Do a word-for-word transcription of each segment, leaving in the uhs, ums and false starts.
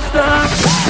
رفتم.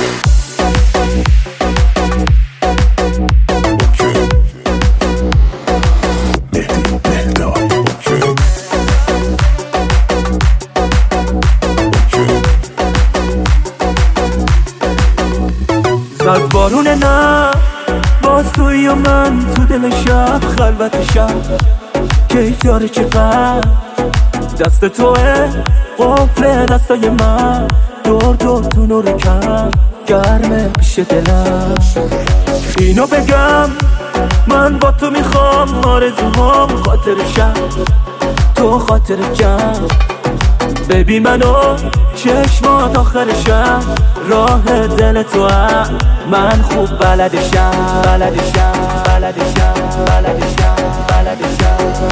زد بارون نه باز توی و من تو دل شب خلوت شب کیف داره چقدر دست توه قفل دستای من دور دور تو نور کم گرمه پیش دلم. اینو بگم من با تو میخوام آرزوهام خاطر شب تو خاطر جمع ببین منو چشمات آخر شب راه دل تو هم من خوب بلدشم بلدشم بلدشم بلدشم بلدشم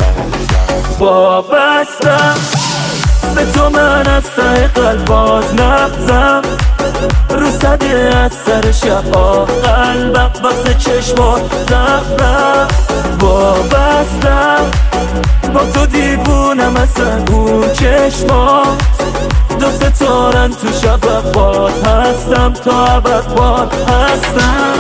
وابستم به تو من از ته قلب باز نبزم رو صده از سر شب آه قلبم واسه چشمات زفرم وابستم با تو دیوونم اصلا اون چشمات دو ستارن تو شب باد هستم تا ابد باد هستم.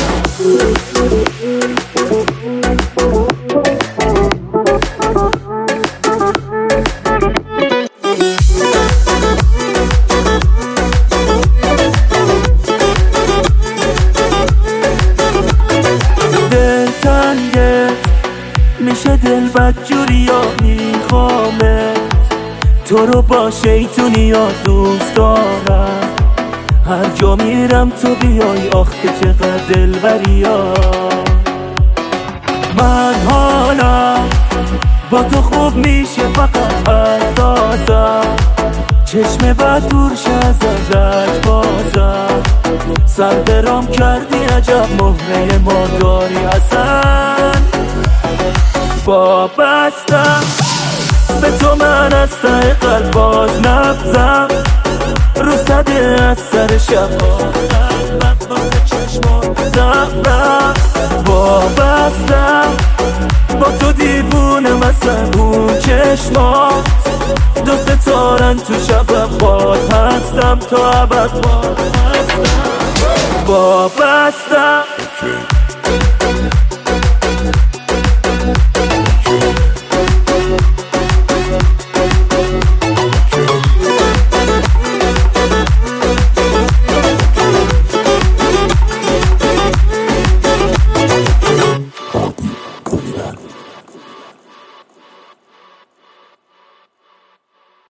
دل تنگه میشه دل بدجوری ها میخوامه تو رو با شیطونی ها دوست دارم هر جا میرم تو بیای آخ که چقدر دلبری ها. من حالا با تو خوب میشه فقط احساسم چشم بد دورش از ازت بازم سر برام کردی عجب مهره ما داری اصلا وابستم به تو من از ته قلب باز نبزم رو صده از سر شب قلبم واسه چشمات زفرم وابستم با تو دیوونه مثل اون چشمات دو ستارن تو شب باد هستم تا ابد باد هستم وابستم